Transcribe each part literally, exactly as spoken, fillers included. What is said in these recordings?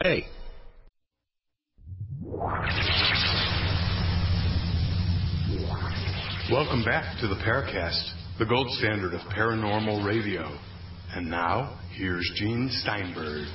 Hey. Welcome back to the Paracast, the gold standard of paranormal radio. And now, here's Gene Steinberg.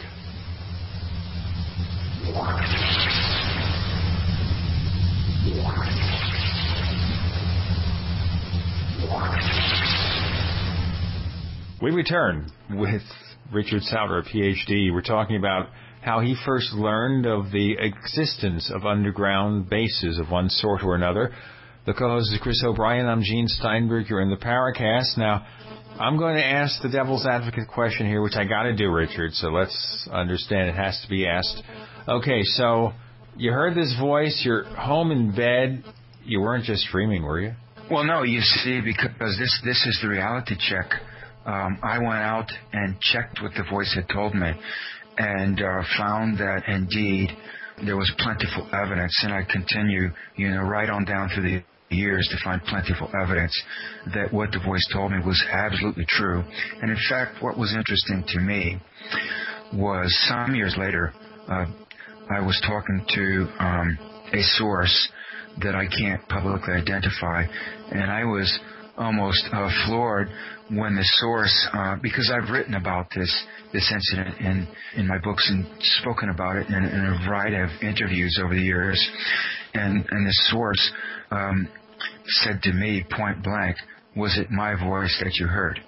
We return with Richard Sauter, P H D. We're talking about how he first learned of the existence of underground bases of one sort or another. The co-host is Chris O'Brien. I'm Gene Steinberg. You're in the Paracast. Now, I'm going to ask the devil's advocate question here, which I got to do, Richard, so let's understand it has to be asked. Okay, so you heard this voice. You're home in bed. You weren't just dreaming, were you? Well, no, you see, because this, this is the reality check. Um, I went out and checked what the voice had told me and uh, found that, indeed, there was plentiful evidence, and I continue, you know, right on down through the years to find plentiful evidence that what the voice told me was absolutely true. And in fact, what was interesting to me was some years later, uh, I was talking to um, a source that I can't publicly identify, and I was almost uh, floored when the source, uh, because I've written about this this incident in, in my books and spoken about it in, in a variety of interviews over the years, and, and the source um, said to me point blank, "Was it my voice that you heard?"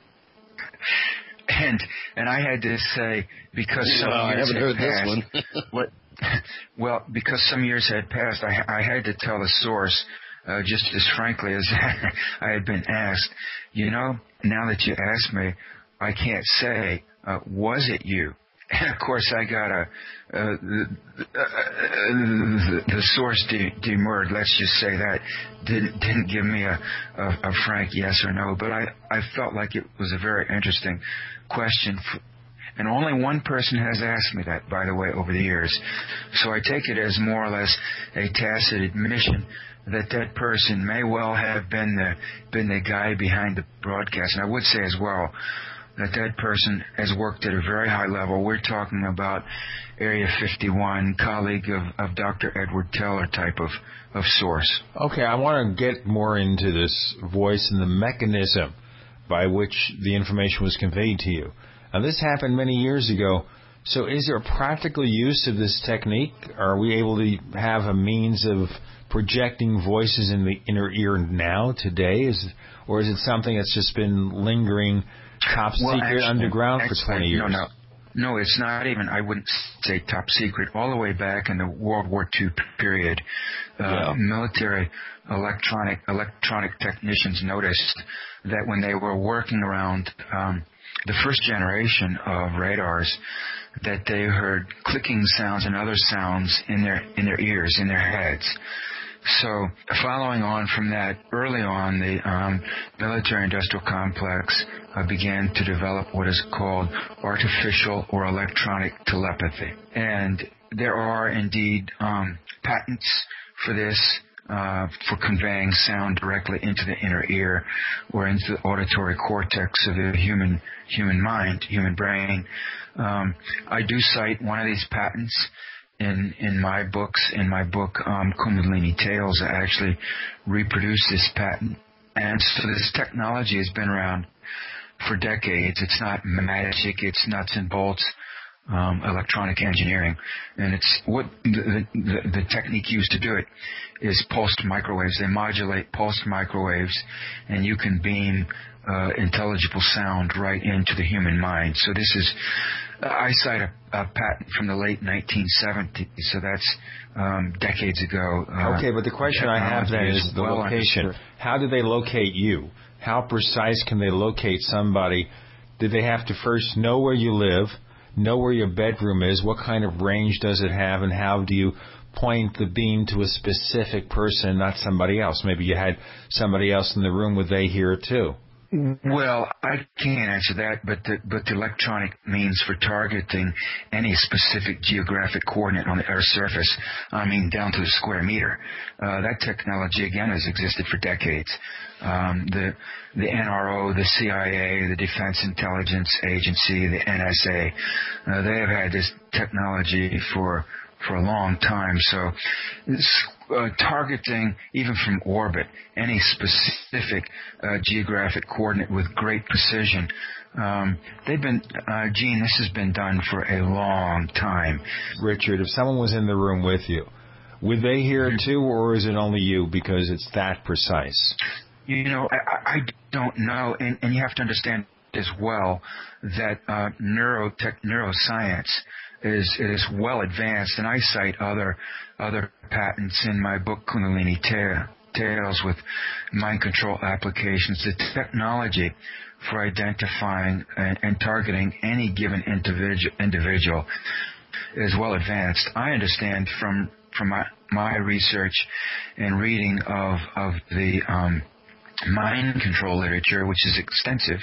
And and I had to say, because some well, years I haven't had heard passed, this one. what, well, because some years had passed, I, I had to tell the source, uh, just as frankly as I had been asked, you know, now that you asked me, I can't say, uh, was it you? And of course, I got a uh, the, uh, the, the source de- demurred. Let's just say that didn't didn't give me a, a, a frank yes or no. But I, I felt like it was a very interesting question, for, and only one person has asked me that, by the way, over the years. So I take it as more or less a tacit admission that that person may well have been the been the guy behind the broadcast. And I would say as well that that person has worked at a very high level. We're talking about Area fifty-one, colleague of, of Doctor Edward Teller type of, of source. Okay, I want to get more into this voice and the mechanism by which the information was conveyed to you. Now, this happened many years ago. So is there a practical use of this technique? Are we able to have a means of projecting voices in the inner ear now, today? Is, or is it something that's just been lingering top well, secret actually, underground actually, for twenty years? No, no. No, it's not even, I wouldn't say top secret. All the way back in the World War Two period, uh, yeah. military electronic electronic technicians noticed that when they were working around um, the first generation of radars, that they heard clicking sounds and other sounds in their in their ears, in their heads. So following on from that, early on, the um, military-industrial complex uh, began to develop what is called artificial or electronic telepathy. And there are indeed um, patents for this, uh, for conveying sound directly into the inner ear or into the auditory cortex of the human human mind, human brain. Um, I do cite one of these patents in in my books. In my book, um, Kundalini Tales, I actually reproduce this patent. And so this technology has been around for decades. It's not magic. It's nuts and bolts um, electronic engineering. And it's what the, the, the technique used to do it is pulsed microwaves. They modulate pulsed microwaves, and you can beam uh, intelligible sound right into the human mind. So this is, uh, I cite a, a patent from the late nineteen seventies, so that's um, decades ago. Uh, okay, but the question I have then is the well location. Understood. How do they locate you? How precise can they locate somebody? Do they have to first know where you live, know where your bedroom is, what kind of range does it have, and how do you point the beam to a specific person, not somebody else? Maybe you had somebody else in the room. Would they hear it too? Well, I can't answer that, but the, but the electronic means for targeting any specific geographic coordinate on the Earth's surface, I mean down to the square meter, uh, that technology, again, has existed for decades. Um, the the N R O, the C I A, the Defense Intelligence Agency, the N S A, uh, they have had this technology for for a long time. So uh, targeting, even from orbit, any specific uh, geographic coordinate with great precision, um, they've been, uh, Gene, this has been done for a long time. Richard, if someone was in the room with you, would they hear it too, or is it only you because it's that precise? You know, I, I don't know, and, and you have to understand as well that uh, neurotech, neuroscience is is well advanced, and I cite other other patents in my book Kundalini Tales with mind control applications. The technology for identifying and, and targeting any given individual individual is well advanced. I understand from from my my research and reading of of the um, mind control literature, which is extensive,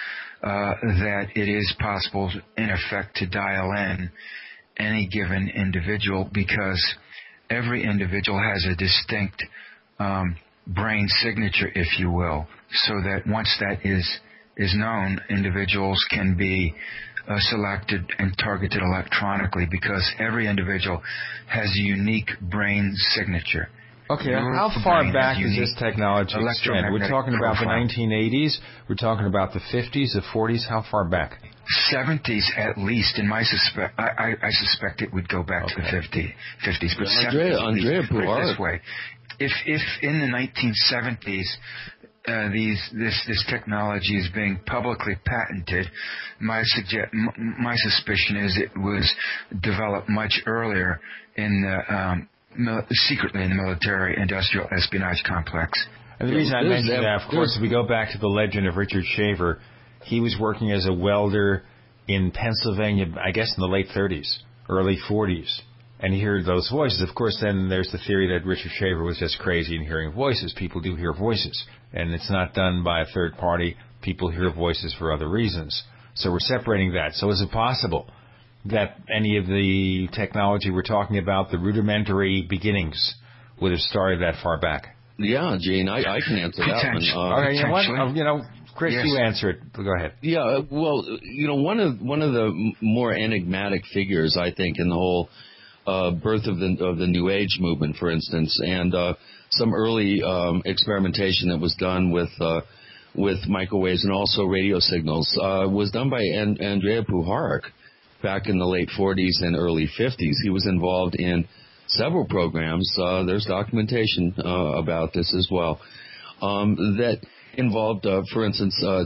uh, that it is possible, in effect, to dial in any given individual, because every individual has a distinct um, brain signature, if you will, so that once that is is known, individuals can be uh, selected and targeted electronically, because every individual has a unique brain signature. Okay, how far back does this technology extend? We're talking about the nineteen eighties, we're talking about the fifties, the forties, how far back? seventies at least, in my suspect, I, I, I suspect it would go back okay. to the fifty, fifties, but yeah, Andrea, seventies, Andrea put it this way. If, if in the nineteen seventies, Uh, these this this technology is being publicly patented, my suggest m- my suspicion is it was developed much earlier in the um, mil- secretly in the military-industrial espionage complex. And the reason I mention that, of course, if we go back to the legend of Richard Shaver, he was working as a welder in Pennsylvania, I guess in the late thirties, early forties. And he heard those voices. Of course, then there's the theory that Richard Shaver was just crazy in hearing voices. People do hear voices, and it's not done by a third party. People hear voices for other reasons. So we're separating that. So is it possible that any of the technology we're talking about, the rudimentary beginnings, would have started that far back? Yeah, Gene, I, I can answer that one. Uh, All right, you know what? Uh, you know, Chris, yes. you answer it. Go ahead. Yeah, well, you know, one of one of the more enigmatic figures, I think, in the whole Uh, birth of the of the New Age movement, for instance, and uh, some early um, experimentation that was done with uh, with microwaves and also radio signals uh, was done by An- Andrija Puharich back in the late forties and early fifties. He was involved in several programs. Uh, there's documentation uh, about this as well um, that involved, uh, for instance, uh,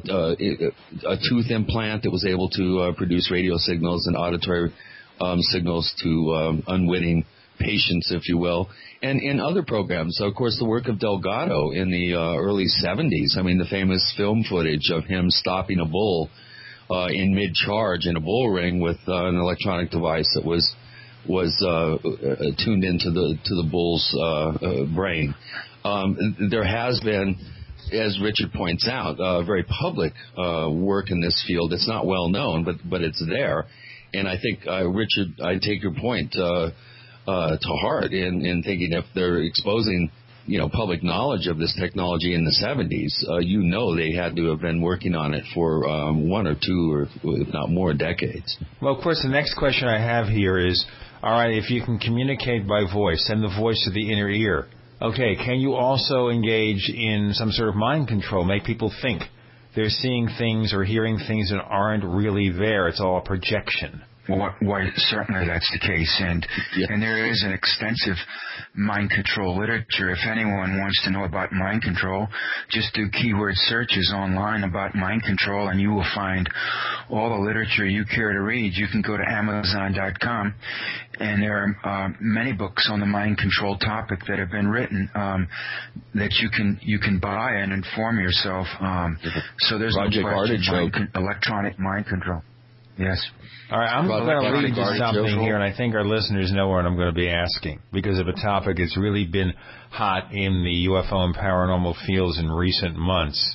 uh, a tooth implant that was able to uh, produce radio signals and auditory Um, signals to um, unwitting patients, if you will, and in other programs. So, of course, the work of Delgado in the uh, early seventies. I mean, the famous film footage of him stopping a bull uh, in mid-charge in a bull ring with uh, an electronic device that was was uh, tuned into the to the bull's uh, uh, brain. Um, there has been, as Richard points out, uh, very public uh, work in this field. It's not well known, but but it's there. And I think, uh, Richard, I take your point uh, uh, to heart in, in thinking if they're exposing, you know, public knowledge of this technology in the seventies, uh, you know they had to have been working on it for um, one or two or if not more decades. Well, of course, the next question I have here is, all right, if you can communicate by voice, send the voice to the inner ear. Okay, can you also engage in some sort of mind control, make people think they're seeing things or hearing things that aren't really there? It's all a projection. Well, why, certainly that's the case, and yeah. and there is an extensive mind control literature. If anyone wants to know about mind control, just do keyword searches online about mind control, and you will find all the literature you care to read. You can go to Amazon dot com, and there are uh, many books on the mind control topic that have been written um, that you can you can buy and inform yourself. Um, so there's Project no question. Mind con- electronic mind control. Yes. All right, I'm going to lead to something here, and I think our listeners know what I'm going to be asking, because of a topic that's really been hot in the U F O and paranormal fields in recent months,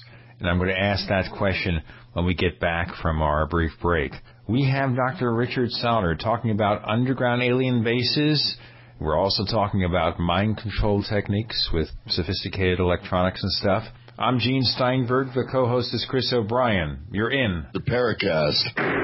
And I'm going to ask that question when we get back from our brief break. We have Doctor Richard Sauder talking about underground alien bases. We're also talking about mind control techniques with sophisticated electronics and stuff. I'm Gene Steinberg. The co-host is Chris O'Brien. You're in the Paracast.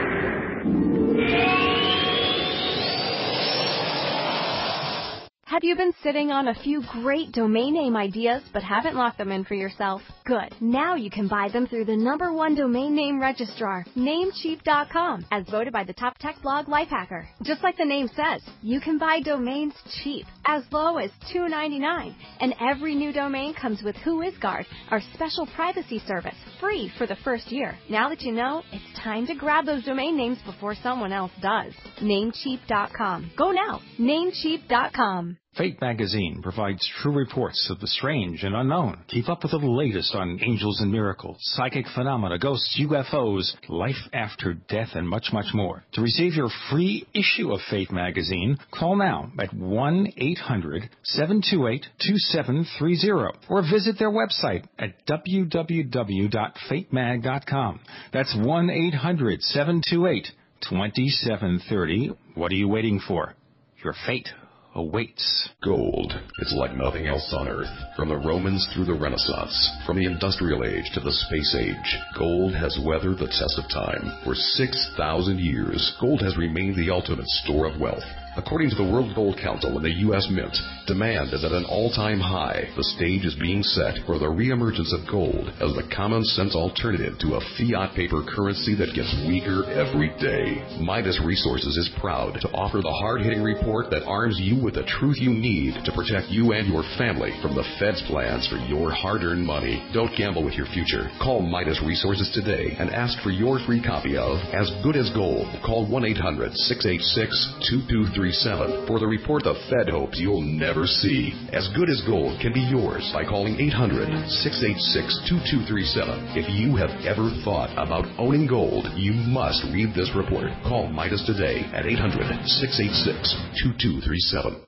Have you been sitting on a few great domain name ideas but haven't locked them in for yourself? Good. Now you can buy them through the number one domain name registrar, Namecheap dot com, as voted by the top tech blog Lifehacker. Just like the name says, you can buy domains cheap, as low as two dollars and ninety-nine cents. And every new domain comes with WhoisGuard, our special privacy service, free for the first year. Now that you know, it's time to grab those domain names before someone else does. Namecheap dot com. Go now. Namecheap dot com. Fate magazine provides true reports of the strange and unknown. Keep up with the latest on angels and miracles, psychic phenomena, ghosts, U F Os, life after death, and much, much more. To receive your free issue of Fate magazine, call now at one eight hundred seven two eight two seven three zero or visit their website at w w w dot fate mag dot com. That's one eight hundred seven two eight two seven three zero. What are you waiting for? Your fate awaits. Gold is like nothing else on Earth. From the Romans through the Renaissance, from the Industrial Age to the Space Age, gold has weathered the test of time. For six thousand years, gold has remained the ultimate store of wealth. According to the World Gold Council and the U S Mint, demand is at an all-time high. The stage is being set for the reemergence of gold as the common-sense alternative to a fiat paper currency that gets weaker every day. Midas Resources is proud to offer the hard-hitting report that arms you with the truth you need to protect you and your family from the Fed's plans for your hard-earned money. Don't gamble with your future. Call Midas Resources today and ask for your free copy of As Good as Gold. Call one eight hundred six eight six two two three seven for the report the Fed hopes you'll never see. As Good as Gold can be yours by calling eight hundred six eight six two two three seven. If you have ever thought about owning gold, you must read this report. Call Midas today at eight hundred six eight six two two three seven.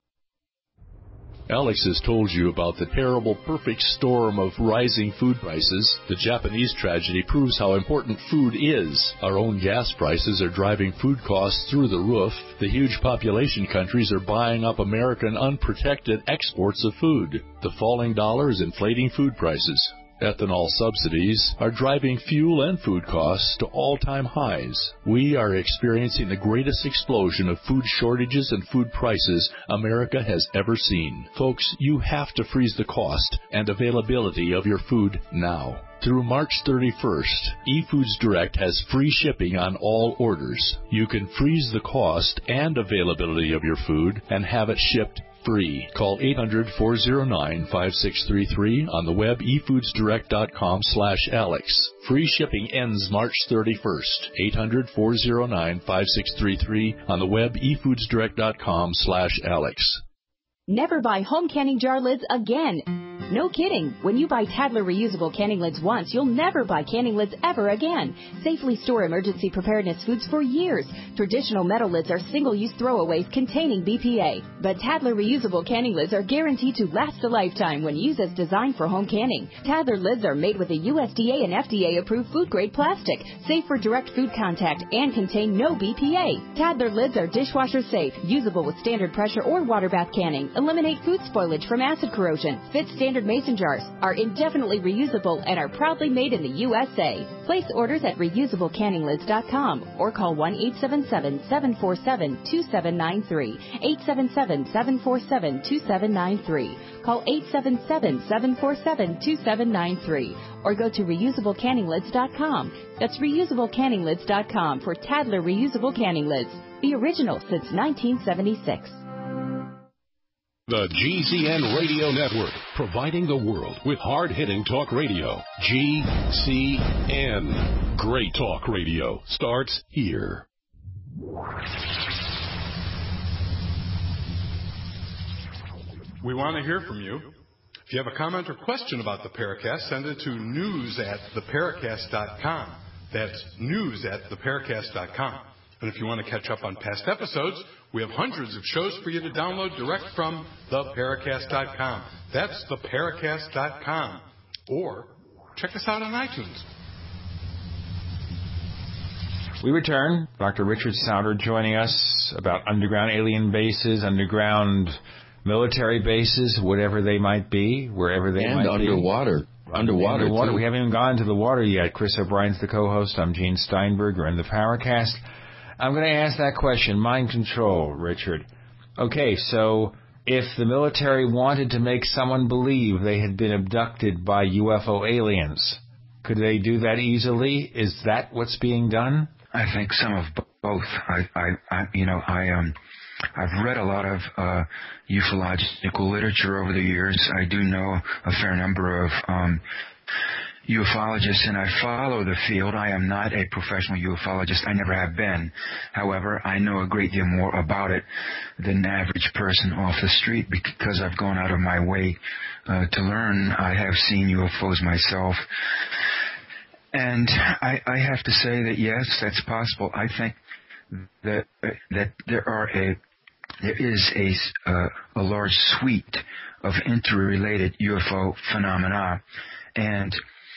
Alex has told you about the terrible perfect storm of rising food prices. The Japanese tragedy proves how important food is. Our own gas prices are driving food costs through the roof. The huge population countries are buying up American unprotected exports of food. The falling dollar is inflating food prices. Ethanol subsidies are driving fuel and food costs to all-time highs. We are experiencing the greatest explosion of food shortages and food prices America has ever seen. Folks, you have to freeze the cost and availability of your food now. Through March thirty-first, eFoods Direct has free shipping on all orders. You can freeze the cost and availability of your food and have it shipped free. Call eight hundred four oh nine five six three three on the web e foods direct dot com slash Alex. Free shipping ends March thirty-first. eight hundred four oh nine five six three three on the web e foods direct dot com slash Alex. Never buy home canning jar lids again. No kidding. When you buy Tadler reusable canning lids once, you'll never buy canning lids ever again. Safely store emergency preparedness foods for years. Traditional metal lids are single-use throwaways containing B P A. But Tadler reusable canning lids are guaranteed to last a lifetime when used as designed for home canning. Tadler lids are made with a U S D A and F D A-approved food-grade plastic, safe for direct food contact, and contain no B P A. Tadler lids are dishwasher safe, usable with standard pressure or water bath canning, eliminate food spoilage from acid corrosion, fit standard mason jars, are indefinitely reusable, and are proudly made in the U S A. Place orders at reusable canning lids dot com or call one eight seven seven seven four seven two seven nine three, eight seven seven seven four seven two seven nine three. Call eight seven seven seven four seven two seven nine three or go to reusable canning lids dot com. That's reusable canning lids dot com for Tadler reusable canning lids, the original since nineteen seventy-six. The G C N Radio Network, providing the world with hard-hitting talk radio. G C N. Great talk radio starts here. We want to hear from you. If you have a comment or question about the Paracast, send it to news at the paracast dot com. That's news at the paracast dot com. And if you want to catch up on past episodes, we have hundreds of shows for you to download direct from the paracast dot com. That's the paracast dot com. Or check us out on iTunes. We return. Doctor Richard Sauder joining us about underground alien bases, underground military bases, whatever they might be, wherever they and might underwater. be. Underwater. Underwater. Too. We haven't even gone to the water yet. Chris O'Brien's the co-host. I'm Gene Steinberg. We're in the Paracast. I'm going to ask that question, mind control, Richard. Okay, so if the military wanted to make someone believe they had been abducted by U F O aliens, could they do that easily? Is that what's being done? I think some of both. I, I, I you know, I um, I've read a lot of uh, ufological literature over the years. I do know a fair number of um, ufologists, and I follow the field. I am not a professional ufologist. I never have been. However, I know a great deal more about it than the average person off the street because I've gone out of my way uh, to learn. I have seen U F Os myself. And I, I have to say that, yes, that's possible. I think that that there are a there is a, uh, a large suite of interrelated U F O phenomena, and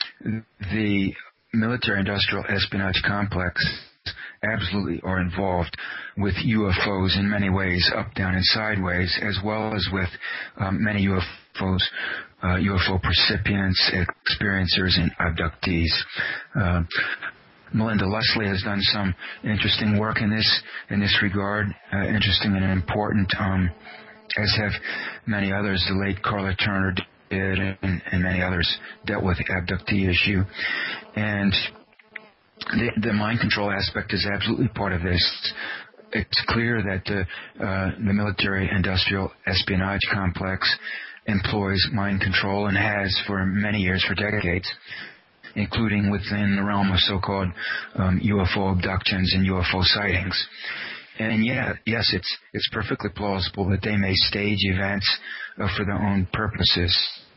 the military-industrial espionage complex absolutely are involved with U F Os in many ways, up, down, and sideways, as well as with um, many U F Os, uh, U F O recipients, experiencers, and abductees. Uh, Melinda Leslie has done some interesting work in this in this regard, uh, interesting and important, um, as have many others. The late Carla Turner did, and, and many others dealt with the abductee issue. And the, the mind control aspect is absolutely part of this. It's clear that the, uh, the military-industrial espionage complex employs mind control and has for many years, for decades, including within the realm of so-called um, U F O abductions and U F O sightings. And yeah, yes, it's it's perfectly plausible that they may stage events uh, for their own purposes.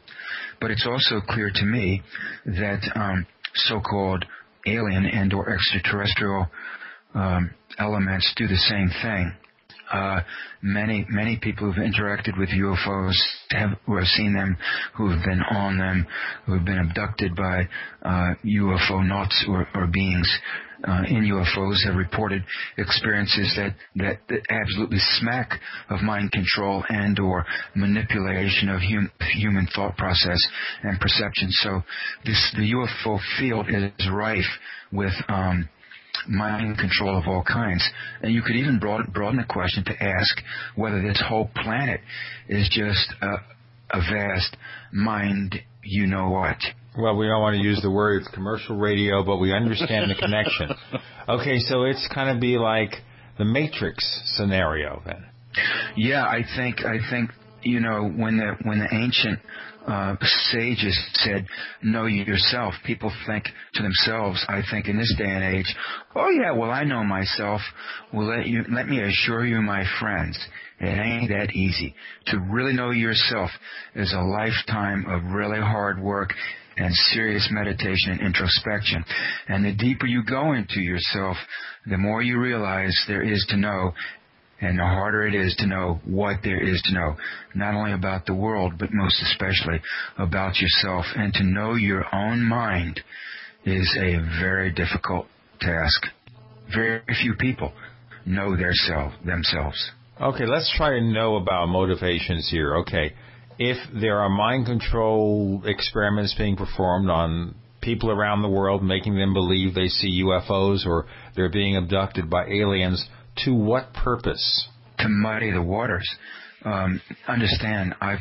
But it's also clear to me that um, so-called alien and or extraterrestrial um, elements do the same thing. Uh, many, many people who've interacted with U F Os have, who have seen them, who have been on them, who have been abducted by uh, U F O nauts or, or beings uh, in U F Os have reported experiences that, that, that absolutely smack of mind control and or manipulation of hum, human thought process and perception. So this, the U F O field is rife with um, mind control of all kinds. And you could even broaden, broaden the question to ask whether this whole planet is just a, a vast mind, you know what. Well, we don't want to use the word commercial radio, but we understand the connection. Okay, so it's kind of be like the Matrix scenario then. Yeah, I think, I think, you know, when the, when the ancient Uh, sages said, know yourself. People think to themselves, I think in this day and age, oh yeah, well I know myself. Well, let you, let me assure you, my friends, it ain't that easy. To really know yourself is a lifetime of really hard work and serious meditation and introspection. And the deeper you go into yourself, the more you realize there is to know. And the harder it is to know what there is to know, not only about the world, but most especially about yourself. And to know your own mind is a very difficult task. Very few people know their self, themselves. Okay, let's try to know about motivations here. Okay, if there are mind control experiments being performed on people around the world, making them believe they see U F Os or they're being abducted by aliens, to what purpose? To muddy the waters. Um, understand, I've,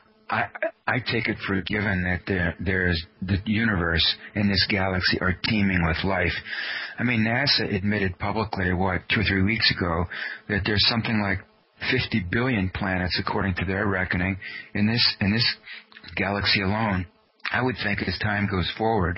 I I take it for given that there there's the universe and this galaxy are teeming with life. I mean, NASA admitted publicly, what, two or three weeks ago, that there's something like fifty billion planets, according to their reckoning, in this in this galaxy alone. I would think as time goes forward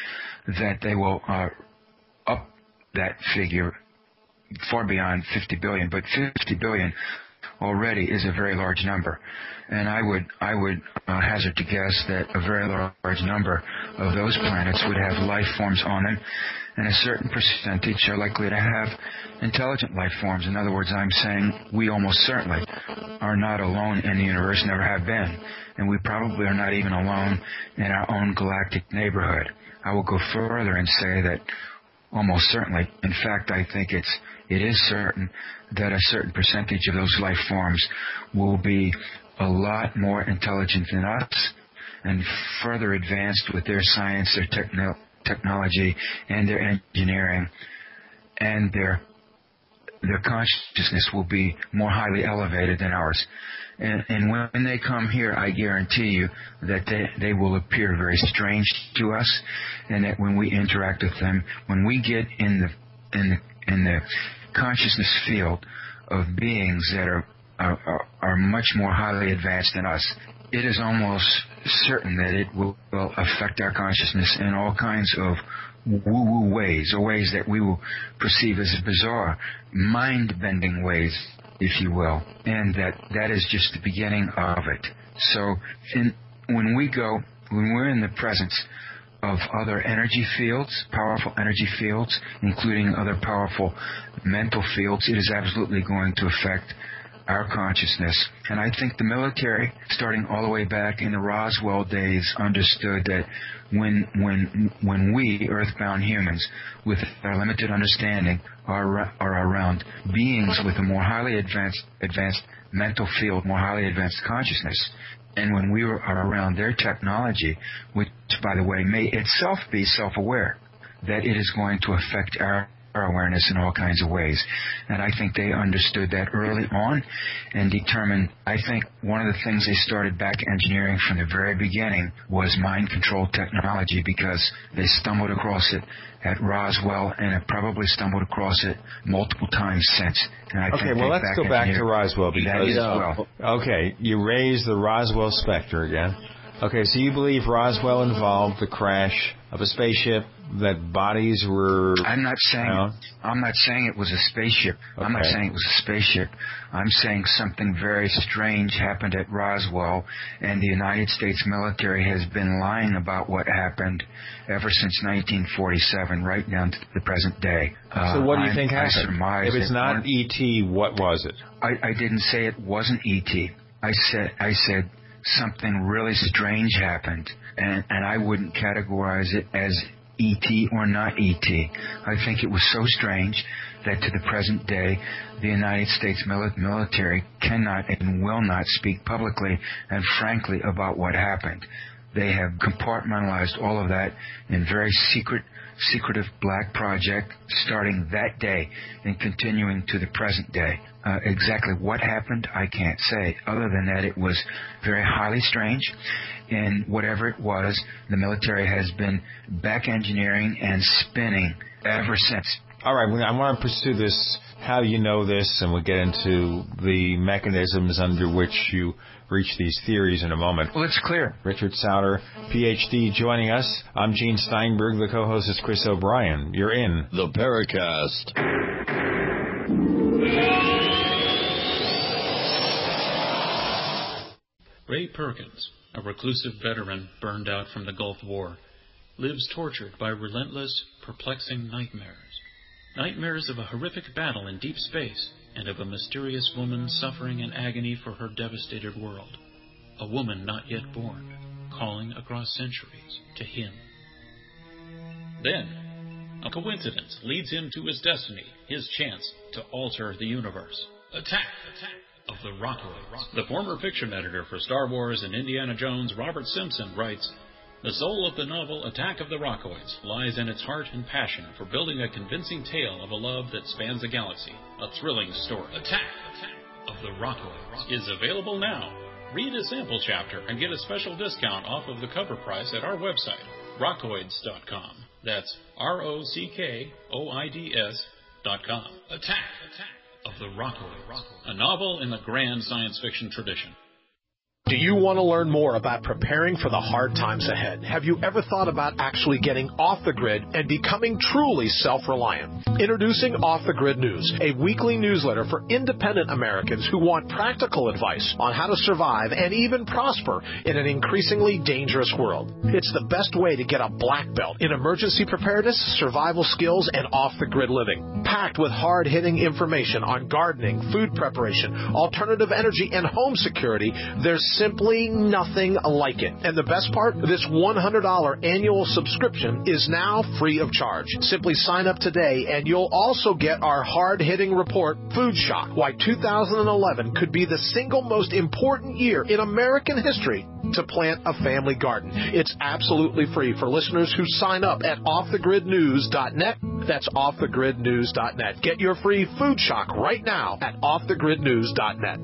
that they will uh, up that figure far beyond fifty billion, but fifty billion already is a very large number. And I would I would uh, hazard to guess that a very large number of those planets would have life forms on them, and a certain percentage are likely to have intelligent life forms. In other words, I'm saying we almost certainly are not alone in the universe, never have been, and we probably are not even alone in our own galactic neighborhood. I will go further and say that almost certainly, in fact, I think it's it is certain that a certain percentage of those life forms will be a lot more intelligent than us and further advanced with their science, their techno- technology, and their engineering, and their their consciousness will be more highly elevated than ours. And, and when they come here, I guarantee you that they, they will appear very strange to us, and that when we interact with them, when we get in the in the in the consciousness field of beings that are are, are, are much more highly advanced than us, it is almost certain that it will, will affect our consciousness in all kinds of woo-woo ways, or ways that we will perceive as bizarre, mind-bending ways, if you will, and that that is just the beginning of it. So in, when we go, when we're in the presence of other energy fields, powerful energy fields, including other powerful mental fields, it is absolutely going to affect our consciousness. And I think the military, starting all the way back in the Roswell days, understood that when when when we, earthbound humans, with our limited understanding, are, are around beings with a more highly advanced advanced mental field, more highly advanced consciousness, and when we are around their technology, which, by the way, may itself be self-aware, that it is going to affect our our awareness in all kinds of ways. And I think they understood that early on and determined, I think one of the things they started back engineering from the very beginning was mind control technology, because they stumbled across it at Roswell and have probably stumbled across it multiple times since. And I okay, think well, let's go back to Roswell, because, well. okay, you raised the Roswell specter again. Okay, so you believe Roswell involved the crash of a spaceship, that bodies were... I'm not saying found? I'm not saying it was a spaceship. Okay. I'm not saying it was a spaceship. I'm saying something very strange happened at Roswell, and the United States military has been lying about what happened ever since nineteen forty-seven, right down to the present day. Uh, so what do you I'm, think I happened? If it's not E T, what was it? I, I didn't say it wasn't E T. I said I said something really strange happened, and, and I wouldn't categorize it as E T or not E T. I think it was so strange that to the present day, the United States military cannot and will not speak publicly and frankly about what happened. They have compartmentalized all of that in very secret, secretive black project starting that day and continuing to the present day. Uh, exactly what happened, I can't say, other than that it was very highly strange, and whatever it was, the military has been back engineering and spinning ever since. All right, I want to pursue this, how you know this, and we'll get into the mechanisms under which you reach these theories in a moment. Well, it's clear. Richard Sauder, P H D, joining us. I'm Gene Steinberg. The co-host is Chris O'Brien. You're in the Paracast. Ray Perkins, a reclusive veteran burned out from the Gulf War, lives tortured by relentless, perplexing nightmares. Nightmares of a horrific battle in deep space and of a mysterious woman suffering in agony for her devastated world. A woman not yet born, calling across centuries to him. Then, a coincidence leads him to his destiny, his chance to alter the universe. Attack! Attack! Of the Rockoids. The former fiction editor for Star Wars and Indiana Jones, Robert Simpson, writes, "The soul of the novel Attack of the Rockoids lies in its heart and passion for building a convincing tale of a love that spans the galaxy, a thrilling story. Attack, Attack of the Rockoids is available now. Read a sample chapter and get a special discount off of the cover price at our website, rockoids dot com. That's R O C K O I D S dot com. Attack, Attack of the Rockoids, a novel in the grand science fiction tradition." Do you want to learn more about preparing for the hard times ahead? Have you ever thought about actually getting off the grid and becoming truly self-reliant? Introducing Off the Grid News, a weekly newsletter for independent Americans who want practical advice on how to survive and even prosper in an increasingly dangerous world. It's the best way to get a black belt in emergency preparedness, survival skills, and off-the-grid living. Packed with hard-hitting information on gardening, food preparation, alternative energy, and home security, there's simply nothing like it. And the best part, this one hundred dollars annual subscription is now free of charge. Simply sign up today and you'll also get our hard-hitting report, Food Shock, why two thousand eleven could be the single most important year in American history to plant a family garden. It's absolutely free for listeners who sign up at off the grid news dot net. That's off the grid news dot net. Get your free Food Shock right now at off the grid news dot net.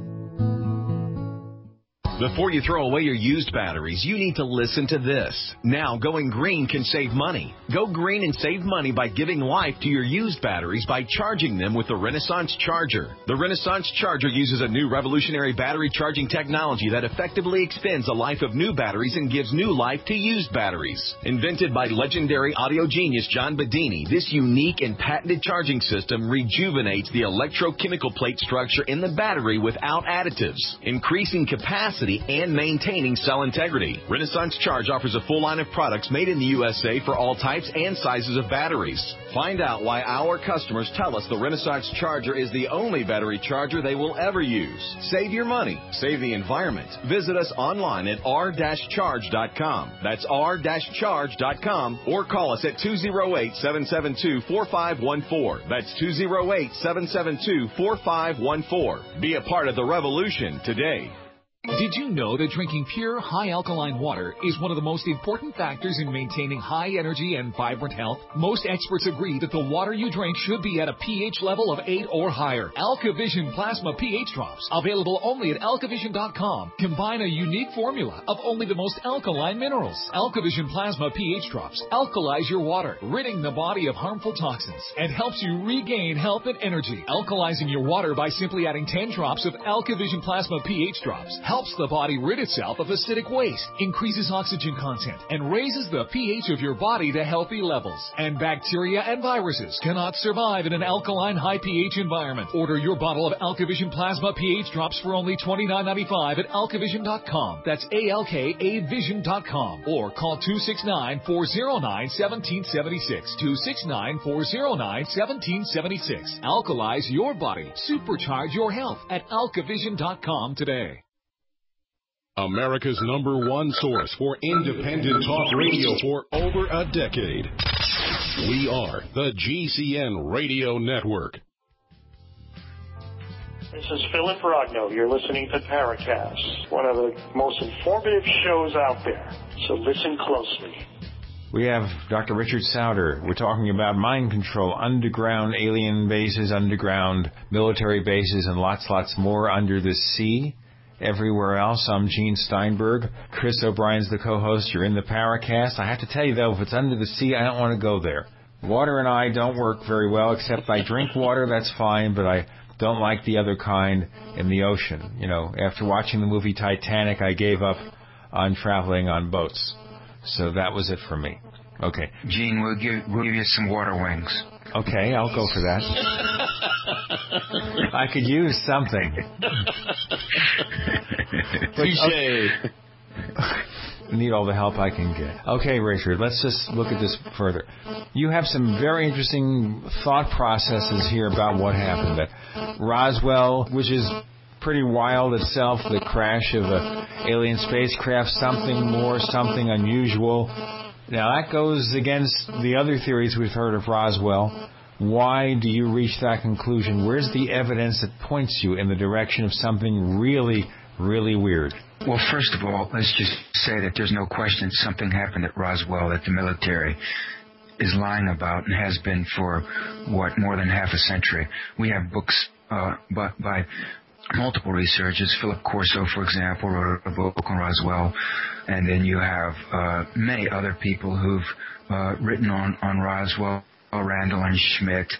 Before you throw away your used batteries, you need to listen to this. Now, going green can save money. Go green and save money by giving life to your used batteries by charging them with the Renaissance Charger. The Renaissance Charger uses a new revolutionary battery charging technology that effectively extends the life of new batteries and gives new life to used batteries. Invented by legendary audio genius John Bedini, this unique and patented charging system rejuvenates the electrochemical plate structure in the battery without additives, increasing capacity and maintaining cell integrity. Renaissance Charge offers a full line of products made in the U S A for all types and sizes of batteries. Find out why our customers tell us the Renaissance Charger is the only battery charger they will ever use. Save your money. Save the environment. Visit us online at r dash charge dot com. That's r dash charge dot com or call us at two oh eight, seven seven two, four five one four. That's two oh eight, seven seven two, four five one four. Be a part of the revolution today. Did you know that drinking pure, high alkaline water is one of the most important factors in maintaining high energy and vibrant health? Most experts agree that the water you drink should be at a pH level of eight or higher. AlkaVision Plasma pH Drops, available only at alkavision dot com, combine a unique formula of only the most alkaline minerals. AlkaVision Plasma pH Drops alkalize your water, ridding the body of harmful toxins, and helps you regain health and energy. Alkalizing your water by simply adding ten drops of AlkaVision Plasma pH Drops helps the body rid itself of acidic waste, increases oxygen content, and raises the pH of your body to healthy levels. And bacteria and viruses cannot survive in an alkaline high pH environment. Order your bottle of AlkaVision Plasma pH Drops for only twenty-nine ninety-five at alkavision dot com. That's A L K A vision dot com. Or call two six nine, four oh nine, one seven seven six. two six nine, four oh nine, one seven seven six. Alkalize your body. Supercharge your health at alkavision dot com today. America's number one source for independent talk radio for over a decade. We are the G C N Radio Network. This is Philip Rogno. You're listening to Paracast, one of the most informative shows out there. So listen closely. We have Doctor Richard Sauder. We're talking about mind control, underground alien bases, underground military bases, and lots, lots more under the sea. Everywhere else, I'm Gene Steinberg. Chris O'Brien's the co-host. You're in the Paracast. I have to tell you, though, if it's under the sea, I don't want to go there. Water and I don't work very well, except I drink water, that's fine, but I don't like the other kind in the ocean. You know, after watching the movie Titanic, I gave up on traveling on boats. So that was it for me. Okay. Gene, we'll give, we'll give you some water wings. Okay, I'll go for that. I could use something. Touché. Need all the help I can get. Okay, Richard, let's just look at this further. You have some very interesting thought processes here about what happened at Roswell, which is pretty wild itself, the crash of an alien spacecraft, something more, something unusual. Now, that goes against the other theories we've heard of Roswell. Why do you reach that conclusion? Where's the evidence that points you in the direction of something really, really weird? Well, first of all, let's just say that there's no question something happened at Roswell that the military is lying about and has been for, what, more than half a century. We have books uh, by, by multiple researchers. Philip Corso, for example, wrote a book on Roswell. And then you have uh, many other people who've uh, written on, on Roswell, Randall and Schmidt,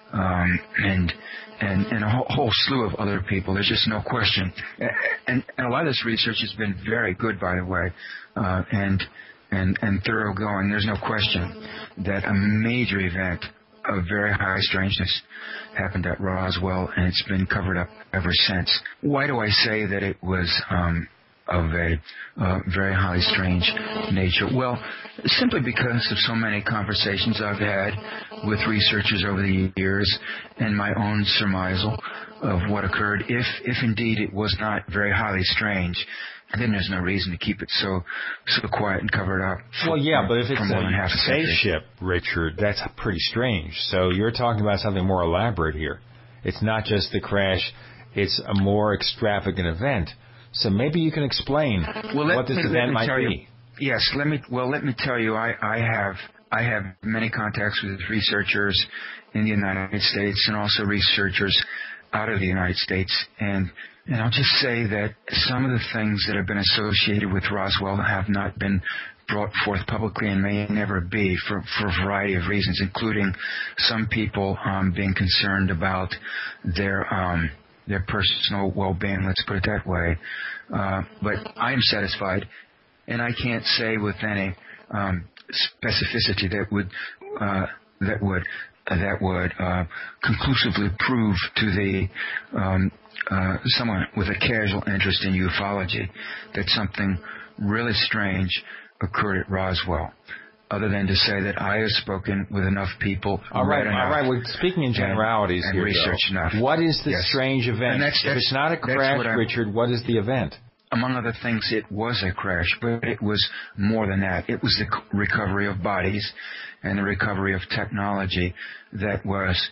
um, and and and a whole, whole slew of other people. There's just no question. And, and a lot of this research has been very good, by the way, uh, and and and thoroughgoing. There's no question that a major event of very high strangeness happened at Roswell, and it's been covered up ever since. Why do I say that it was um, of a uh, very highly strange nature? Well, simply because of so many conversations I've had with researchers over the years and my own surmisal of what occurred. If, if indeed it was not very highly strange, then there's no reason to keep it so so quiet and covered up. For, well, yeah, but if it's more than half a a century. spaceship, Richard, that's pretty strange. So you're talking about something more elaborate here. It's not just the crash; it's a more extravagant event. So maybe you can explain well, what this me, event might be. You, yes, let me. Well, let me tell you, I, I have I have many contacts with researchers in the United States and also researchers out of the United States, and and I'll just say that some of the things that have been associated with Roswell have not been brought forth publicly and may never be for, for a variety of reasons, including some people um, being concerned about their um, their personal well-being, let's put it that way. Uh, but I am satisfied, and I can't say with any um, specificity that would uh, that would uh, that would uh, conclusively prove to the um, uh, someone with a casual interest in ufology that something really strange occurred at Roswell, other than to say that I have spoken with enough people. All right, all right. Well, speaking in generalities and, here, and research though, enough. What is the yes. strange event? That's, if that's, it's not a crash, what Richard, what is the event? Among other things, it was a crash, but it was more than that. It was the recovery of bodies and the recovery of technology that was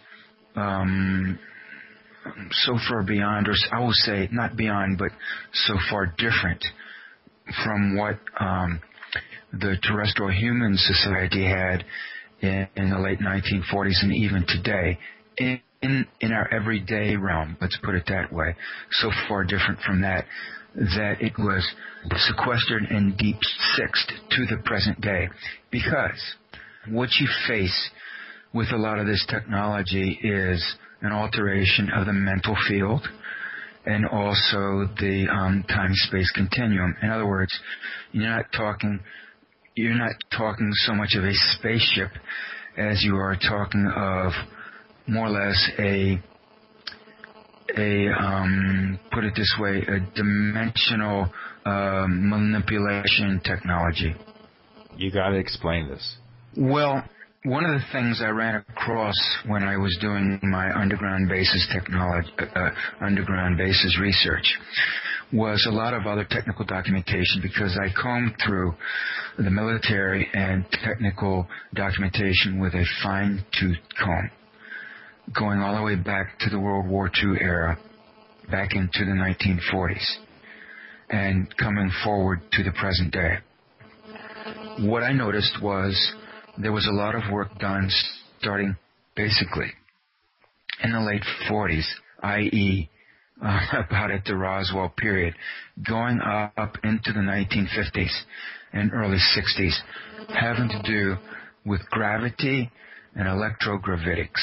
um, so far beyond, or I will say not beyond, but so far different from what um, the Terrestrial Human Society had in, in the late nineteen forties and even today. In, in, in our everyday realm, let's put it that way, so far different from that, that it was sequestered and deep-sixed to the present day. Because what you face with a lot of this technology is an alteration of the mental field and also the um, time-space continuum. In other words, you're not talking you're not talking so much of a spaceship as you are talking of more or less a a um, put it this way, a dimensional uh, manipulation technology. You got to explain this. Well, one of the things I ran across when I was doing my underground bases technology, uh, underground bases research, was a lot of other technical documentation, because I combed through the military and technical documentation with a fine-tooth comb, going all the way back to the World War Two era, back into the nineteen forties, and coming forward to the present day. What I noticed was there was a lot of work done starting basically in the late forties, that is, uh, about at the Roswell period, going up into the nineteen fifties and early sixties, having to do with gravity and electrogravitics,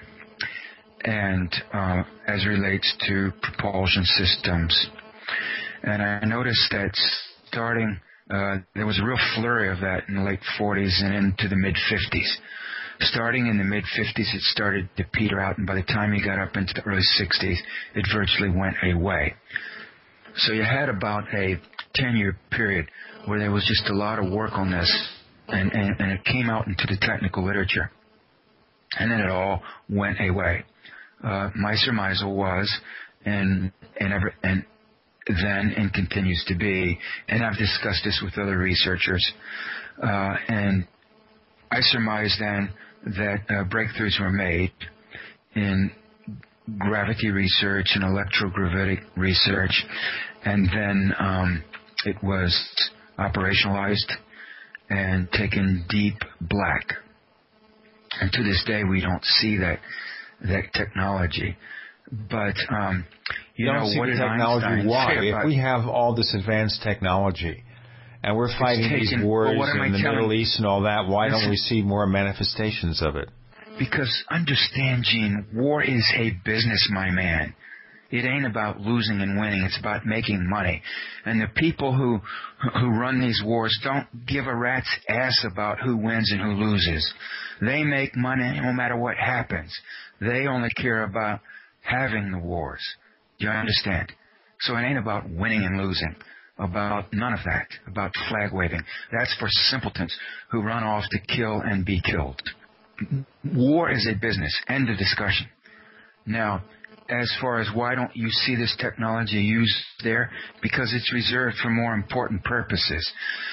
and uh, as relates to propulsion systems. And I noticed that starting, uh, there was a real flurry of that in the late forties and into the mid-fifties. Starting in the mid-fifties, it started to peter out, and by the time you got up into the early sixties, it virtually went away. So you had about a ten-year period where there was just a lot of work on this, and, and, and it came out into the technical literature. And then it all went away. Uh, my surmisal was, and and, ever, and then and continues to be, and I've discussed this with other researchers, uh, and I surmise then that uh, breakthroughs were made in gravity research and electrogravitic research, and then um, it was operationalized and taken deep black. And to this day, we don't see that that technology. But um, you, you don't know see what the did technology. Einstein Why? say If about, we have all this advanced technology, and we're fighting taken, these wars well, in the telling? Middle East and all that, why Listen, don't we see more manifestations of it? Because understand, Gene, war is a business, my man. It ain't about losing and winning. It's about making money. And the people who who run these wars don't give a rat's ass about who wins and who loses. They make money no matter what happens. They only care about having the wars. Do you understand? So it ain't about winning and losing. About none of that. About flag waving. That's for simpletons who run off to kill and be killed. War is a business. End of discussion. Now, as far as why don't you see this technology used there? Because it's reserved for more important purposes.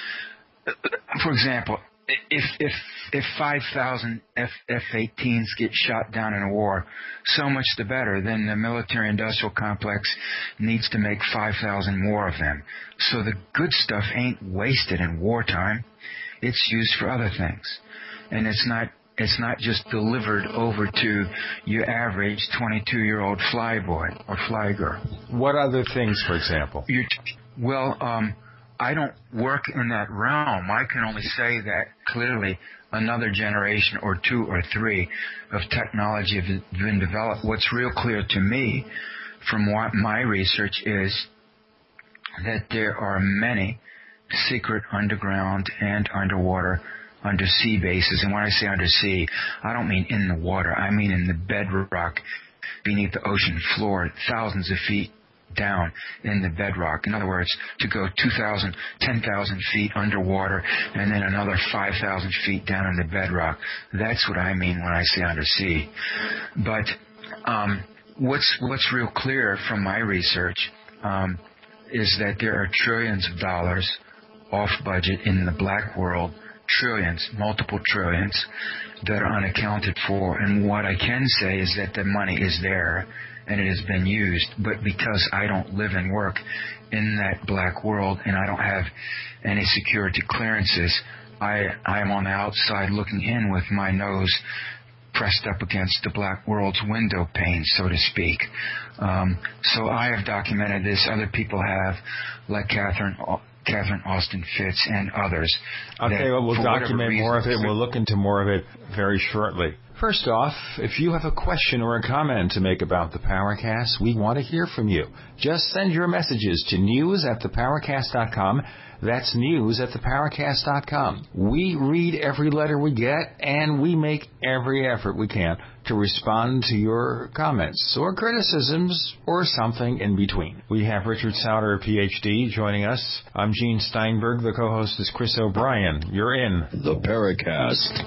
For example, if if if five thousand F F-18s get shot down in a war, so much the better. Then the military-industrial complex needs to make five thousand more of them. So the good stuff ain't wasted in wartime. It's used for other things. And it's not It's not just delivered over to your average twenty-two-year-old flyboy or flygirl. What other things, for example? You're t- well, um, I don't work in that realm. I can only say that clearly another generation or two or three of technology have been developed. What's real clear to me from what my research is that there are many secret underground and underwater undersea bases. And when I say undersea, I don't mean in the water. I mean in the bedrock beneath the ocean floor, thousands of feet down in the bedrock. In other words, to go two thousand, ten thousand feet underwater and then another five thousand feet down in the bedrock. That's what I mean when I say undersea. But um, what's what's real clear from my research um, is that there are trillions of dollars off budget in the black world. Trillions, multiple trillions that are unaccounted for. And what I can say is that the money is there and it has been used. But because I don't live and work in that black world and I don't have any security clearances, I I am on the outside looking in with my nose pressed up against the black world's window pane, so to speak. Um, so I have documented this. Other people have, like Catherine Catherine Austin Fitts and others. Okay, well, we'll document more of it, and we'll look into more of it very shortly. First off, if you have a question or a comment to make about the Paracast, we want to hear from you. Just send your messages to news at the paracast dot com. That's news at the paracast dot com. We read every letter we get, and we make every effort we can to respond to your comments or criticisms or something in between. We have Richard Sauter, P H D, joining us. I'm Gene Steinberg. The co-host is Chris O'Brien. You're in the Paracast.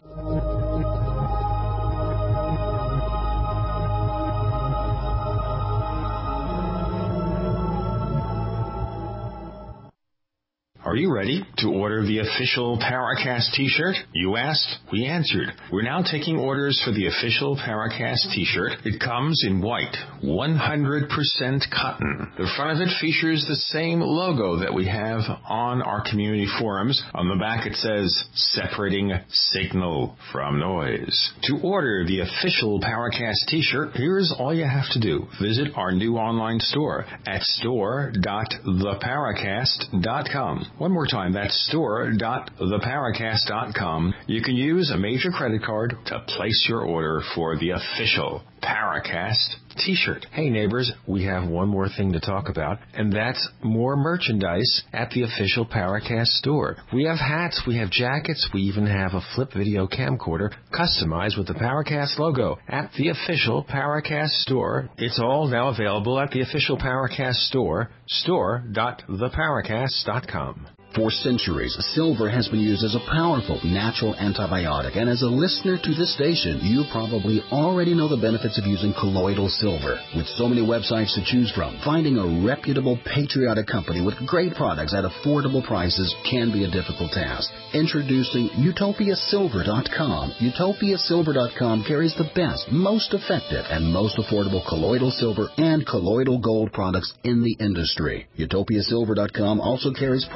Are you ready to order the official Paracast t-shirt? You asked, we answered. We're now taking orders for the official Paracast t-shirt. It comes in white, one hundred percent cotton. The front of it features the same logo that we have on our community forums. On the back it says, separating signal from noise. To order the official Paracast t-shirt, here's all you have to do. Visit our new online store at store dot the paracast dot com. One more time, that's store dot the paracast dot com. You can use a major credit card to place your order for the official Paracast t-shirt. Hey neighbors, we have one more thing to talk about, and that's more merchandise at the official Paracast store. We have hats, we have jackets, we even have a flip video camcorder customized with the Paracast logo at the official Paracast store. It's all now available at the official Paracast store, store dot the paracast dot com. For centuries, silver has been used as a powerful natural antibiotic, and as a listener to this station, you probably already know the benefits of using colloidal silver. With so many websites to choose from, finding a reputable, patriotic company with great products at affordable prices can be a difficult task. Introducing Utopia Silver dot com. Utopia Silver dot com carries the best, most effective, and most affordable colloidal silver and colloidal gold products in the industry. Utopia Silver dot com also carries products to fit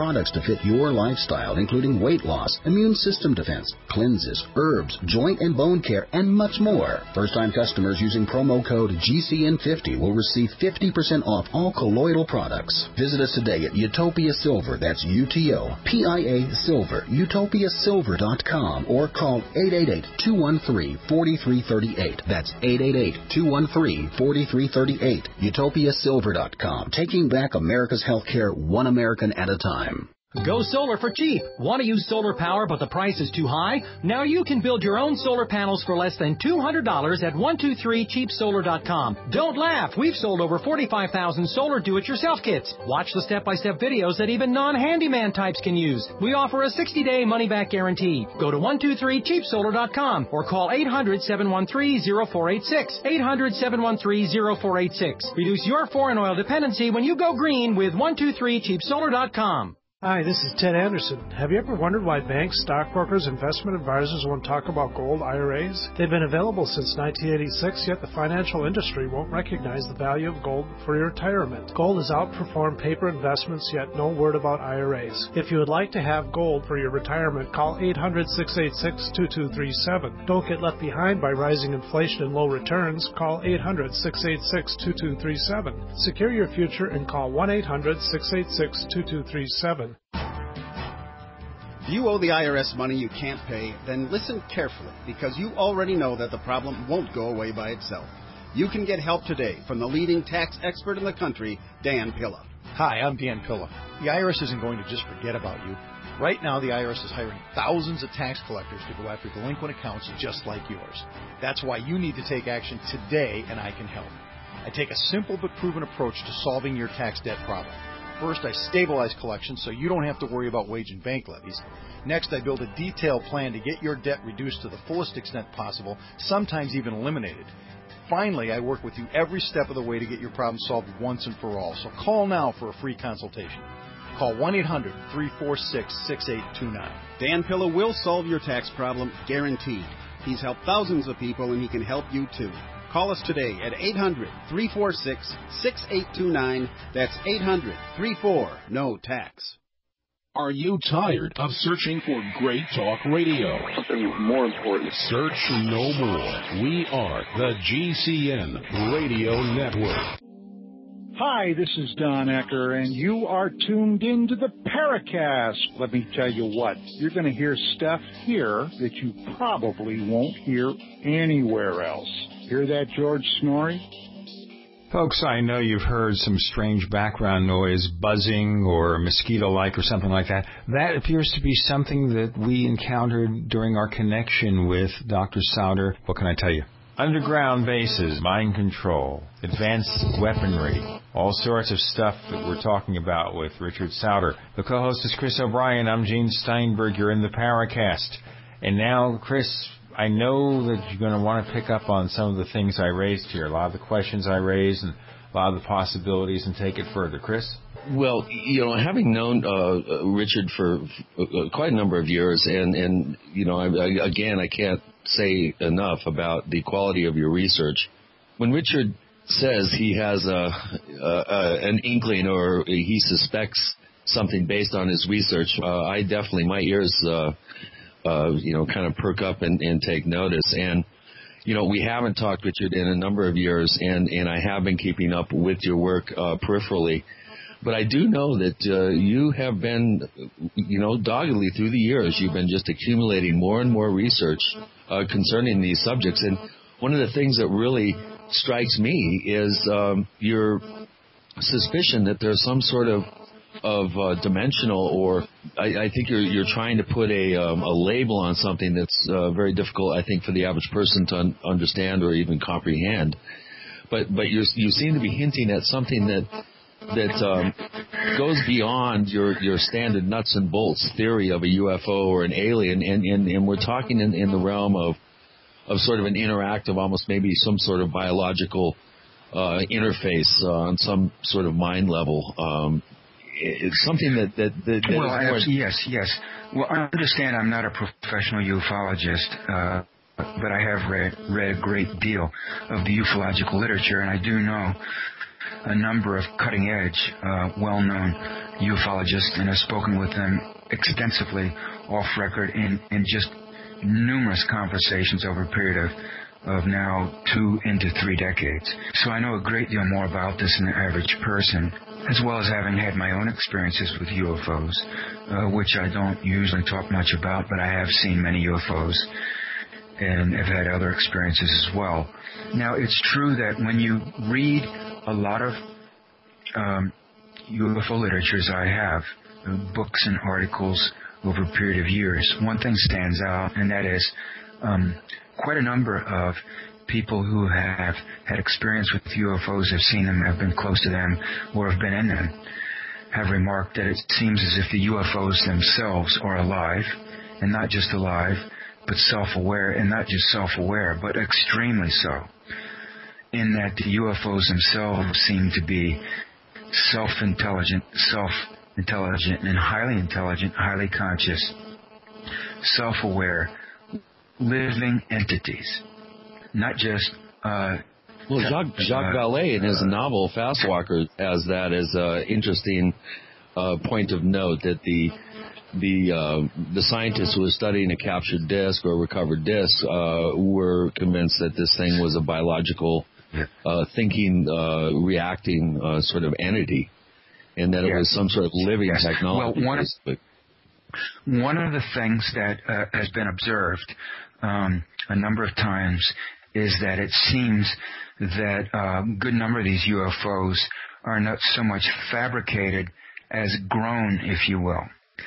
fit your lifestyle, including weight loss, immune system defense, cleanses, herbs, joint and bone care, and much more. First-time customers using promo code G C N fifty will receive fifty percent off all colloidal products. Visit us today at Utopia Silver, that's U T O P I A Silver, utopia silver dot com, or call eight eight eight, two one three, four three three eight. That's eight eight eight, two one three, four three three eight. utopia silver dot com, taking back America's healthcare one American at a time. Go solar for cheap. Want to use solar power but the price is too high? Now you can build your own solar panels for less than two hundred dollars at one two three cheap solar dot com. Don't laugh. We've sold over forty-five thousand solar do-it-yourself kits. Watch the step-by-step videos that even non-handyman types can use. We offer a sixty-day money-back guarantee. Go to one two three cheap solar dot com or call eight hundred, seven one three, zero four eight six. eight hundred, seven one three, zero four eight six. Reduce your foreign oil dependency when you go green with one two three cheap solar dot com. Hi, this is Ted Anderson. Have you ever wondered why banks, stockbrokers, investment advisors won't talk about gold I R As? They've been available since nineteen eighty-six, yet the financial industry won't recognize the value of gold for your retirement. Gold has outperformed paper investments, yet no word about I R As. If you would like to have gold for your retirement, call eight hundred, six eight six, two two three seven. Don't get left behind by rising inflation and low returns. Call eight hundred, six eight six, two two three seven. Secure your future and call one eight hundred, six eight six, two two three seven. If you owe the I R S money you can't pay, then listen carefully, because you already know that the problem won't go away by itself. You can get help today from the leading tax expert in the country, Dan Pilla. Hi, I'm Dan Pilla. The I R S isn't going to just forget about you. Right now, the I R S is hiring thousands of tax collectors to go after delinquent accounts just like yours. That's why you need to take action today, and I can help. I take a simple but proven approach to solving your tax debt problem. First, I stabilize collections so you don't have to worry about wage and bank levies. Next, I build a detailed plan to get your debt reduced to the fullest extent possible, sometimes even eliminated. Finally, I work with you every step of the way to get your problem solved once and for all. So call now for a free consultation. Call one eight hundred, three four six, six eight two nine. Dan Pilla will solve your tax problem, guaranteed. He's helped thousands of people, and he can help you too. Call us today at eight hundred, three four six, six eight two nine. That's eight hundred, three four, N O tax. Are you tired of searching for Great Talk Radio? Something more important. Search no more. We are the G C N Radio Network. Hi, this is Don Ecker, and you are tuned into the Paracast. Let me tell you what, you're going to hear stuff here that you probably won't hear anywhere else. Hear that, George Snorri? Folks, I know you've heard some strange background noise, buzzing or mosquito-like or something like that. That appears to be something that we encountered during our connection with Doctor Sauter. What can I tell you? Underground bases, mind control, advanced weaponry, all sorts of stuff that we're talking about with Richard Sauter. The co-host is Chris O'Brien. I'm Gene Steinberg. You're in the Paracast. And now, Chris, I know that you're going to want to pick up on some of the things I raised here, a lot of the questions I raised and a lot of the possibilities, and take it further. Chris? Well, you know, having known uh, Richard for uh, quite a number of years, and, and you know, I, I, again, I can't say enough about the quality of your research. When Richard says he has a, a, a an inkling or he suspects something based on his research, uh, I definitely, my ears, uh, uh, you know, kind of perk up and, and take notice. And, you know, we haven't talked, Richard, in a number of years, and, and I have been keeping up with your work uh, peripherally. But I do know that uh, you have been, you know, doggedly through the years, you've been just accumulating more and more research uh, concerning these subjects. And one of the things that really strikes me is um, your suspicion that there's some sort of of uh, dimensional, or I, I think you're you're trying to put a um, a label on something that's uh, very difficult, I think, for the average person to un- understand or even comprehend. But but you you seem to be hinting at something that. that um, goes beyond your, your standard nuts and bolts theory of a U F O or an alien, and, and, and we're talking in, in the realm of of sort of an interactive, almost maybe some sort of biological uh, interface uh, on some sort of mind level. Um, it's something that... that, that, that well, is I, yes, yes. Well, I understand I'm not a professional ufologist, uh, but I have read, read a great deal of the ufological literature, and I do know a number of cutting-edge, uh, well-known ufologists, and I've spoken with them extensively off record in, in just numerous conversations over a period of of now two into three decades. So I know a great deal more about this than the average person, as well as having had my own experiences with U F Os, uh, which I don't usually talk much about, but I have seen many U F Os and have had other experiences as well. Now, it's true that when you read a lot of um, U F O literature, as I have, uh, books and articles over a period of years, one thing stands out, and that is um, quite a number of people who have had experience with U F Os, have seen them, have been close to them, or have been in them, have remarked that it seems as if the U F Os themselves are alive, and not just alive, but self-aware, and not just self-aware, but extremely so, in that the U F Os themselves seem to be self-intelligent, self-intelligent, and highly intelligent, highly conscious, self-aware, living entities, not just uh, well, Jacques, Jacques uh, Vallée in his novel Fast Walker has that as an interesting uh, point of note, that the the uh, the scientists who were studying a captured disc or recovered disc uh, were convinced that this thing was a biological uh, thinking, uh, reacting uh, sort of entity, and that yes. it was some sort of living yes. technology. Well, one of, one of the things that uh, has been observed um, a number of times is that it seems that a good number of these U F Os are not so much fabricated as grown, if you will.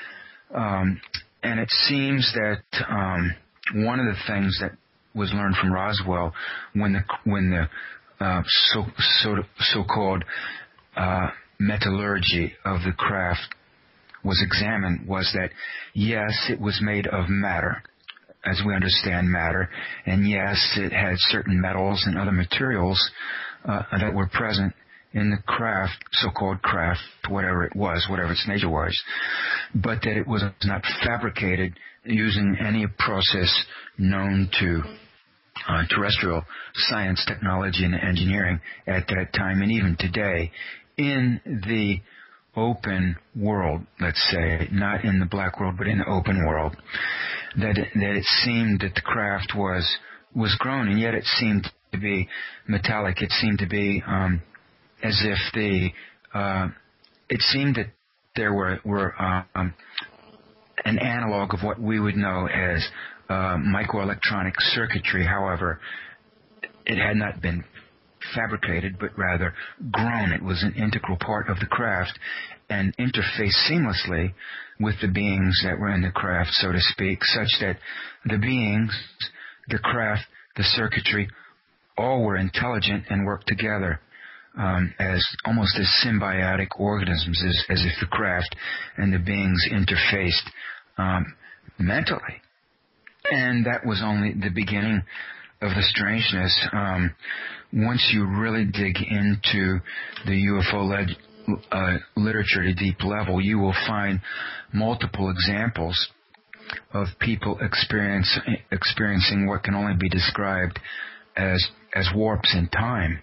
Um, and it seems that um, one of the things that was learned from Roswell when the when the uh, so so so-called uh, metallurgy of the craft was examined was that yes, it was made of matter, as we understand matter, and yes, it had certain metals and other materials uh, that were present in the craft, so-called craft, whatever it was, whatever its nature was, but that it was not fabricated using any process known to uh, terrestrial science, technology, and engineering at that time, and even today, in the open world, let's say, not in the black world, but in the open world, that it, that it seemed that the craft was was grown, and yet it seemed to be metallic. It seemed to be um, as if the uh, it seemed that there were were uh, um, an analog of what we would know as uh, microelectronic circuitry. However, it had not been fabricated, but rather grown. It was an integral part of the craft and interfaced seamlessly with the beings that were in the craft, so to speak, such that the beings, the craft, the circuitry, all were intelligent and worked together um, as almost as symbiotic organisms, as, as if the craft and the beings interfaced um, mentally. And that was only the beginning of the strangeness. Um, once you really dig into the U F O led, uh, literature at a deep level, you will find multiple examples of people experience, experiencing what can only be described as as warps in time.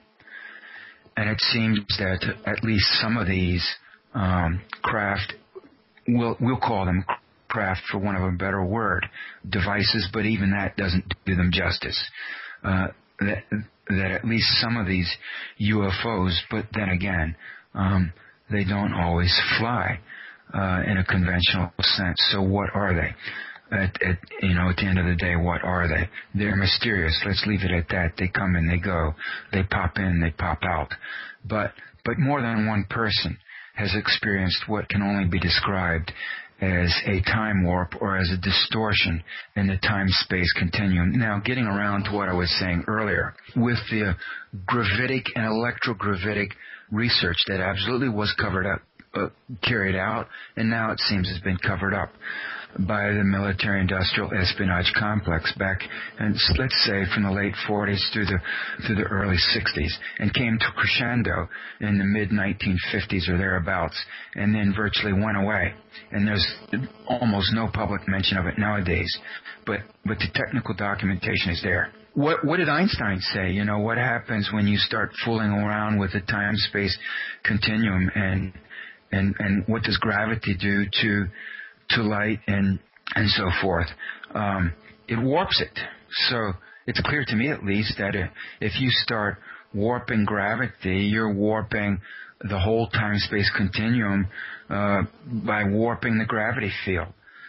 And it seems that at least some of these um, craft, we'll, we'll call them craft for want of a better word, devices, but even that doesn't do them justice. Uh, that, that at least some of these U F Os, but then again, um, they don't always fly uh, in a conventional sense. So what are they? At, at, you know, at the end of the day, what are they? They're mysterious. Let's leave it at that. They come and they go. They pop in, they pop out. But, but more than one person has experienced what can only be described as a time warp or as a distortion in the time-space continuum. Now, getting around to what I was saying earlier, with the gravitic and electrogravitic research that absolutely was covered up, uh, carried out, and now it seems has been covered up by the military-industrial espionage complex back, and let's say from the late forties through the through the early sixties, and came to crescendo in the mid nineteen fifties or thereabouts, and then virtually went away. And there's almost no public mention of it nowadays, but but the technical documentation is there. What what did Einstein say? You know, what happens when you start fooling around with the time-space continuum and and and what does gravity do to to light and and so forth. Um, it warps it. So it's clear to me, at least, that if you start warping gravity, you're warping the whole time-space continuum uh, by warping the gravity field.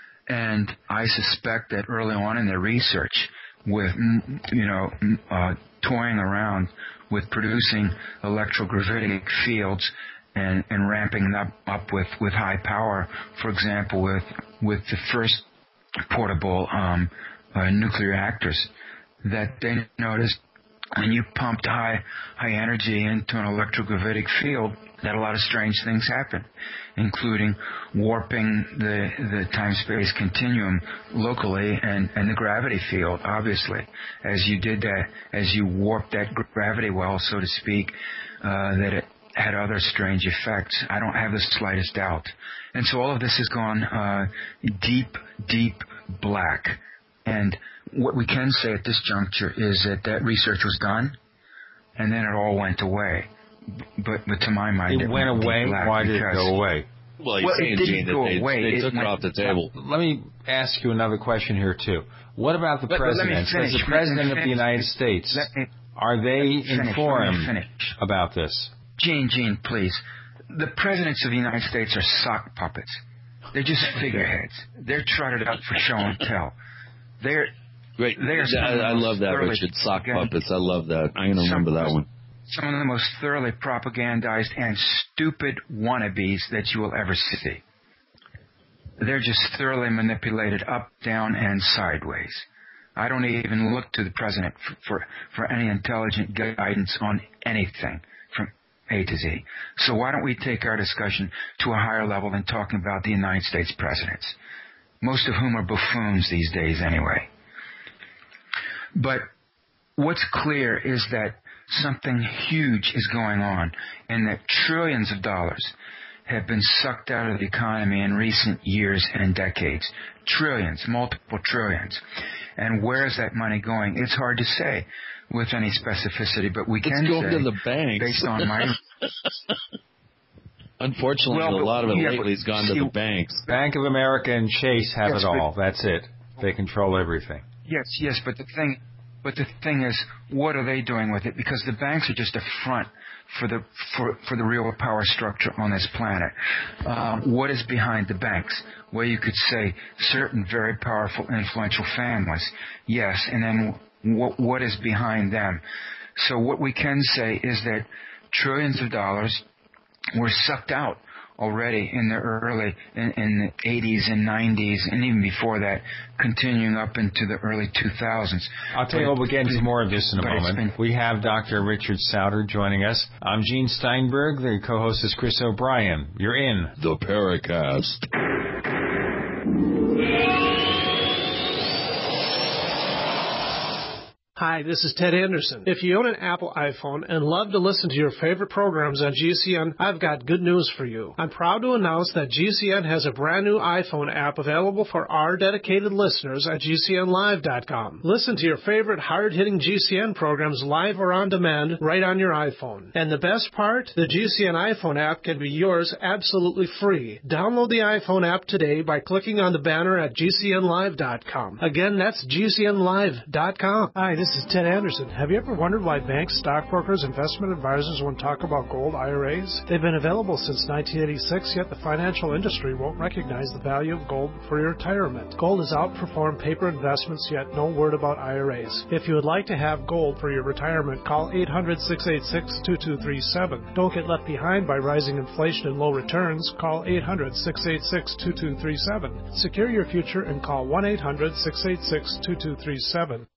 And I suspect that early on in their research, with you know uh, toying around with producing electrogravitic fields and, and ramping them up, up with, with high power, for example, with with the first portable um, uh, nuclear reactors, that they noticed when you pumped high high energy into an electrogravitic field, that a lot of strange things happen, including warping the the time-space continuum locally and, and the gravity field, obviously. As you did that, as you warped that gravity well, so to speak, uh, that it had other strange effects. I don't have the slightest doubt. And so all of this has gone uh, deep, deep black. And what we can say at this juncture is that that research was done, and then it all went away. But, but to my mind, it, it went, went away. Why did it go away? Well, you're well, saying, it didn't Gene, go that they, away. they it took went, it off the table. Let me ask you another question here too. What about the but, president? But Does the president of the United States, me, are they finish, informed about this? Gene, Gene, please. The presidents of the United States are sock puppets. They're just figureheads. They're trotted out for show and tell. They're Great. They're I, I love that, Richard. Sock puppets. I love that. I'm going to remember that one. Some of the most thoroughly propagandized and stupid wannabes that you will ever see. They're just thoroughly manipulated up, down, and sideways. I don't even look to the president for, for, for any intelligent guidance on anything from A to Z. So why don't we take our discussion to a higher level than talking about the United States presidents, most of whom are buffoons these days anyway. But what's clear is that something huge is going on, and that trillions of dollars have been sucked out of the economy in recent years and decades. Trillions, multiple trillions. And where is that money going? It's hard to say with any specificity, but we can it's going say, to the banks. based on my... Unfortunately, well, a lot of it yeah, lately has gone see, to the banks. Bank of America and Chase have yes, it all. but, That's it. They control everything. Yes, yes, but the thing... But the thing is, what are they doing with it? Because the banks are just a front for the for, for the real power structure on this planet. Um, what is behind the banks? Well, you could say certain very powerful, influential families. Yes, and then what what is behind them? So what we can say is that trillions of dollars were sucked out already in the early, in, in the eighties and nineties, and even before that, continuing up into the early two thousands. I'll tell you what, we'll get into more of this in a moment. Been, we have Doctor Richard Sauter joining us. I'm Gene Steinberg. The co-host is Chris O'Brien. You're in the Paracast. Hi, this is Ted Anderson. If you own an Apple iPhone and love to listen to your favorite programs on G C N, I've got good news for you. I'm proud to announce that G C N has a brand new iPhone app available for our dedicated listeners at G C N live dot com. Listen to your favorite hard-hitting G C N programs live or on demand right on your iPhone. And the best part? The G C N iPhone app can be yours absolutely free. Download the iPhone app today by clicking on the banner at G C N live dot com. Again, that's G C N live dot com. Hi, this This is Ted Anderson. Have you ever wondered why banks, stockbrokers, investment advisors won't talk about gold I R As? They've been available since nineteen eighty-six, yet the financial industry won't recognize the value of gold for your retirement. Gold has outperformed paper investments, yet no word about I R As. If you would like to have gold for your retirement, call eight hundred, six eight six, two two three seven. Don't get left behind by rising inflation and low returns. Call eight hundred, six eight six, two two three seven. Secure your future and call one eight hundred, six eight six, two two three seven.